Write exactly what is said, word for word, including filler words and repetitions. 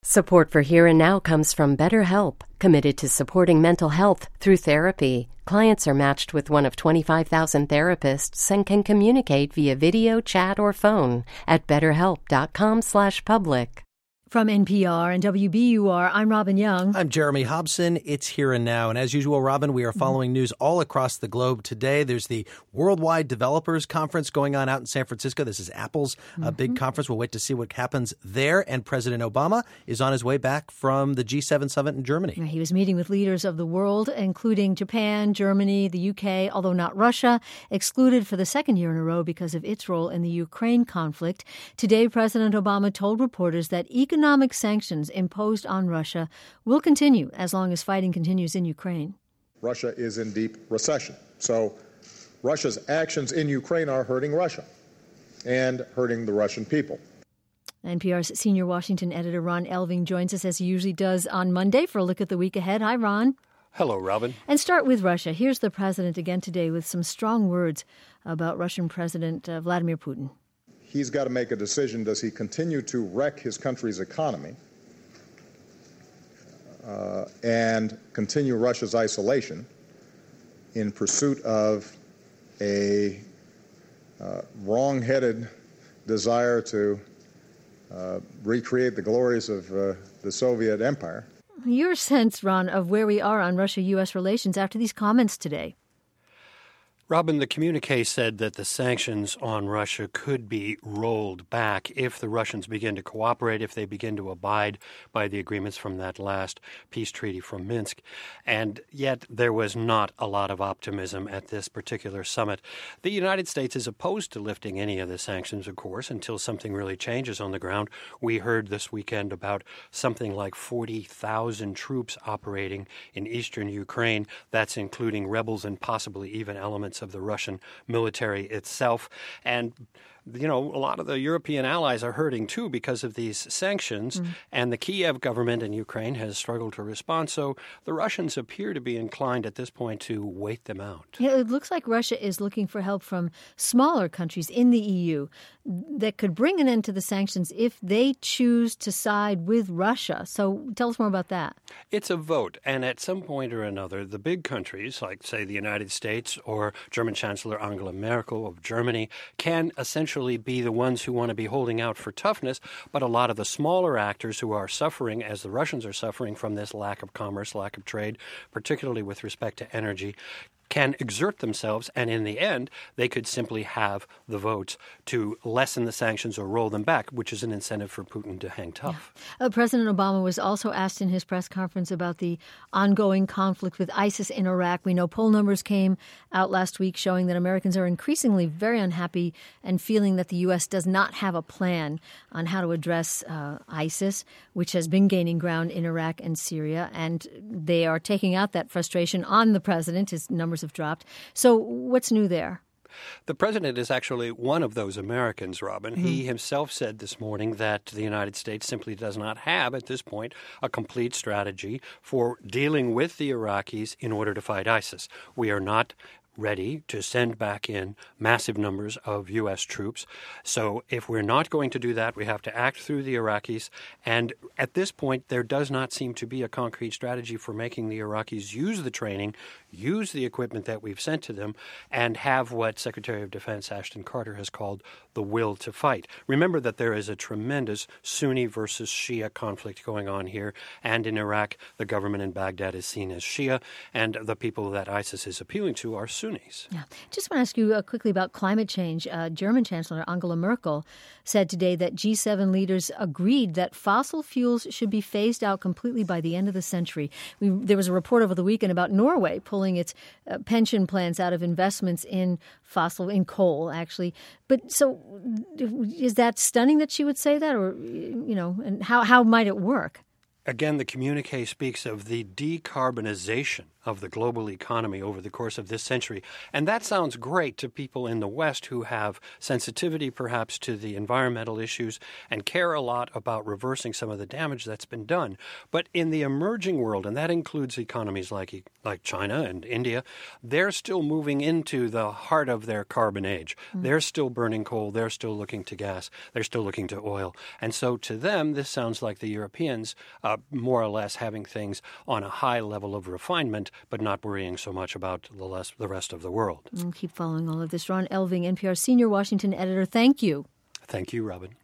Support for Here and Now comes from BetterHelp, committed to supporting mental health through therapy. Clients are matched with one of twenty-five thousand therapists and can communicate via video, chat, or phone at betterhelp.com slash public. From N P R and W B U R, I'm Robin Young. I'm Jeremy Hobson. It's Here and Now. And as usual, Robin, we are following mm-hmm. news all across the globe today. There's the Worldwide Developers Conference going on out in San Francisco. This is Apple's mm-hmm. uh, big conference. We'll wait to see what happens there. And President Obama is on his way back from the G seven summit in Germany. He was meeting with leaders of the world, including Japan, Germany, the U K, although not Russia, excluded for the second year in a row because of its role in the Ukraine conflict. Today, President Obama told reporters that economic Economic sanctions imposed on Russia will continue as long as fighting continues in Ukraine. Russia is in deep recession. So Russia's actions in Ukraine are hurting Russia and hurting the Russian people. N P R's senior Washington editor Ron Elving joins us as he usually does on Monday for a look at the week ahead. Hi, Ron. Hello, Robin. And start with Russia. Here's the president again today with some strong words about Russian President uh, Vladimir Putin. He's got to make a decision. Does he continue to wreck his country's economy uh, and continue Russia's isolation in pursuit of a uh, wrong-headed desire to uh, recreate the glories of uh, the Soviet Empire? Your sense, Ron, of where we are on Russia-U S relations after these comments today? Robin, the communique said that the sanctions on Russia could be rolled back if the Russians begin to cooperate, if they begin to abide by the agreements from that last peace treaty from Minsk. And yet there was not a lot of optimism at this particular summit. The United States is opposed to lifting any of the sanctions, of course, until something really changes on the ground. We heard this weekend about something like forty thousand troops operating in eastern Ukraine. That's including rebels and possibly even elements of the Russian military itself. And, you know, a lot of the European allies are hurting, too, because of these sanctions. Mm. And the Kiev government in Ukraine has struggled to respond. So the Russians appear to be inclined at this point to wait them out. Yeah, it looks like Russia is looking for help from smaller countries in the E U that could bring an end to the sanctions if they choose to side with Russia. So tell us more about that. It's a vote. And at some point or another, the big countries, like, say, the United States or German Chancellor Angela Merkel of Germany, can essentially be the ones who want to be holding out for toughness. But a lot of the smaller actors who are suffering, as the Russians are suffering from this lack of commerce, lack of trade, particularly with respect to energy, can exert themselves, and in the end, they could simply have the votes to lessen the sanctions or roll them back, which is an incentive for Putin to hang tough. Yeah. Uh, President Obama was also asked in his press conference about the ongoing conflict with ISIS in Iraq. We know poll numbers came out last week showing that Americans are increasingly very unhappy and feeling that the U S does not have a plan on how to address uh, ISIS, which has been gaining ground in Iraq and Syria, and they are taking out that frustration on the president. His numbers have dropped. So what's new there? The president is actually one of those Americans, Robin. Mm-hmm. He himself said this morning that the United States simply does not have, at this point, a complete strategy for dealing with the Iraqis in order to fight ISIS. We are not ready to send back in massive numbers of U S troops. So if we're not going to do that, we have to act through the Iraqis. And at this point, there does not seem to be a concrete strategy for making the Iraqis use the training, use the equipment that we've sent to them, and have what Secretary of Defense Ashton Carter has called the will to fight. Remember that there is a tremendous Sunni versus Shia conflict going on here. And in Iraq, the government in Baghdad is seen as Shia, and the people that ISIS is appealing to are Sunnis. Yeah. Just want to ask you uh, quickly about climate change. Uh, German Chancellor Angela Merkel said today that G seven leaders agreed that fossil fuels should be phased out completely by the end of the century. We, there was a report over the weekend about Norway pulling its uh, pension plans out of investments in fossil, in coal, actually. But so is that stunning that she would say that? Or, you know, and how, how might it work? Again, the communique speaks of the decarbonization of the global economy over the course of this century. And that sounds great to people in the West who have sensitivity perhaps to the environmental issues and care a lot about reversing some of the damage that's been done. But in the emerging world, and that includes economies like like China and India, they're still moving into the heart of their carbon age. Mm. They're still burning coal. They're still looking to gas. They're still looking to oil. And so to them, this sounds like the Europeans uh, more or less having things on a high level of refinement, but not worrying so much about the, less, the rest of the world. We'll keep following all of this. Ron Elving, N P R senior Washington editor, thank you. Thank you, Robin.